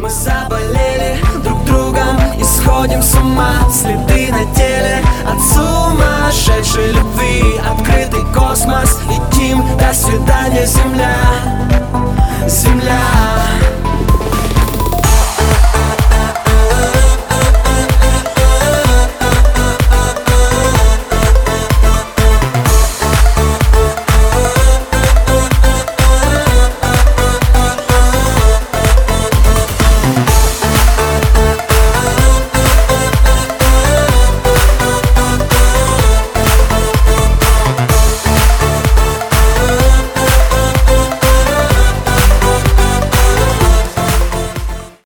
Мы заболели друг другом и сходим с ума. Следы на теле от сумасшедшей любви. Открытый космос, летим, до свидания, Земля, Земля.